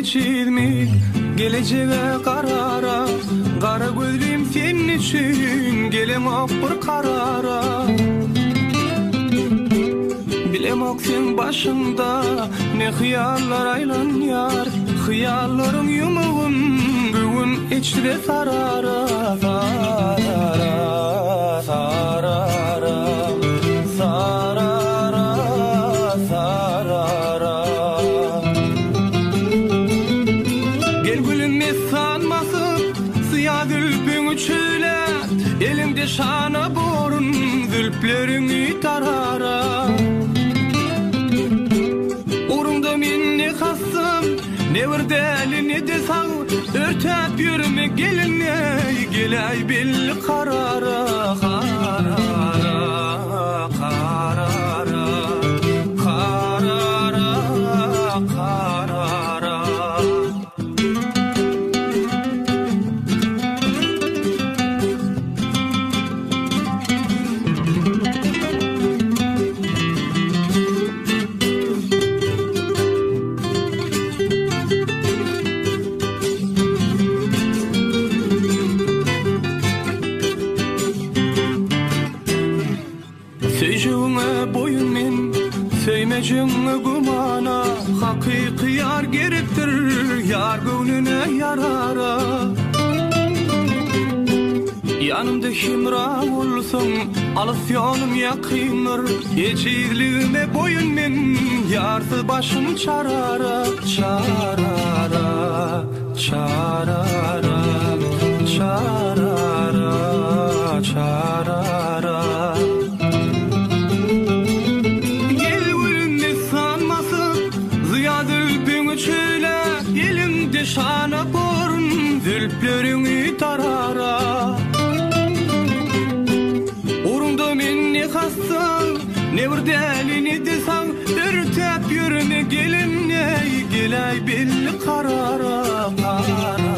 geçirmi geleceğe karara. Kara gözlüm senin için gelemok bir karara. Bilemok sen başında ne hıyallar aylan yar. Hıyallarım yumuğun bugün içre sarara. Sarara, sarara, sarara, sarara. Gel gülüme sanmasın siyah zülpünü çöğlet. Elimde şana borun zülplerini tarara. Urumda minni kastım ne bir deli ne de sağ. Örtep yürüme gelinle gelay belli karara. Karara, karara, karara, karara. Söjüğüne boyun men, söymecüğüne gumana. Hakiki yar gerektir, yar gönlüne yarara. Yanımda himra olsun, alıp yanım yakınır. Geçirliğime boyun men, yarsı başım çarara. Çarara, çarara, çarara, çarara. Elimde şana borun zülplerini tarara. Urumda minni kastım ne bir deli ne de san. Örtep yürüme gelinle gelay belli karara. Karara.